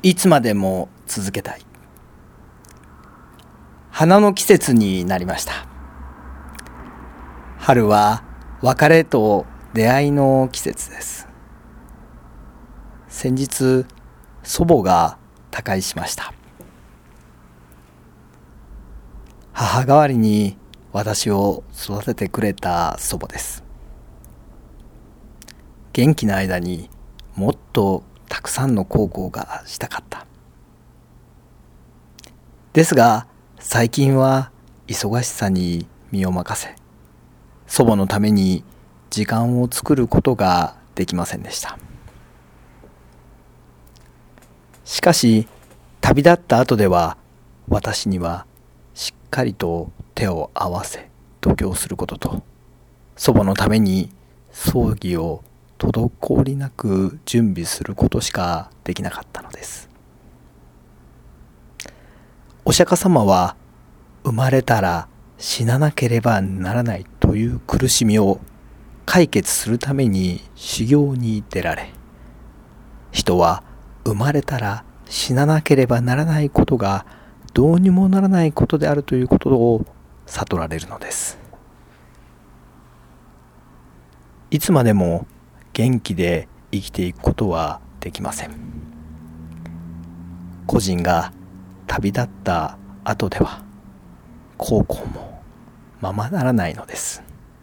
いつまでも続けたい。花の季節になりました。春は別れと出会いの季節です。先日、祖母が他界しました。母代わりに私を育ててくれた祖母です。元気な間にもっとたくさんの孝行がしたかった。ですが、最近は忙しさに身を任せ、祖母のために時間を作ることができませんでした。しかし、旅立った後では、私にはしっかりと手を合わせ度胸することと、祖母のために葬儀を滞りなく準備することしかできなかったのです。お釈迦様は、生まれたら死ななければならないという苦しみを解決するために修行に出られ、人は生まれたら死ななければならないことがどうにもならないことであるということを悟られるのです。いつまでも元気で生きていくことはできません。個人が旅立った後では、孝行もままならないのです。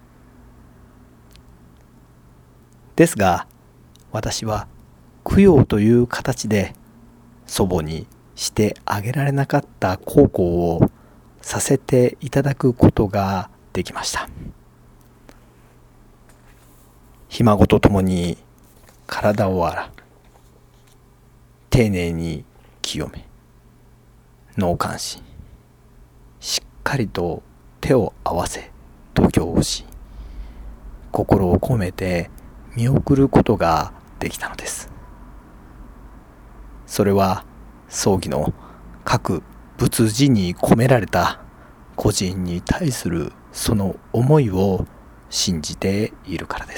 ですが、私は供養という形で祖母にしてあげられなかった孝行をさせていただくことができました。ひ孫とともに体を洗う、丁寧に清め、納棺し、しっかりと手を合わせ度胸をし、心を込めて見送ることができたのです。それは葬儀の各仏事に込められた個人に対するその思いを信じているからです。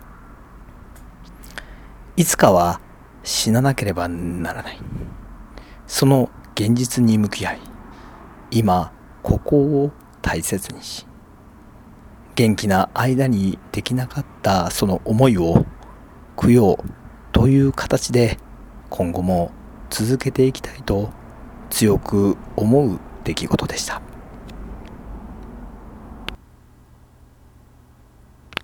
いつかは死ななければならない。その現実に向き合い、今ここを大切にし、元気な間にできなかったその思いを供養という形で今後も続けていきたいと強く思う出来事でした。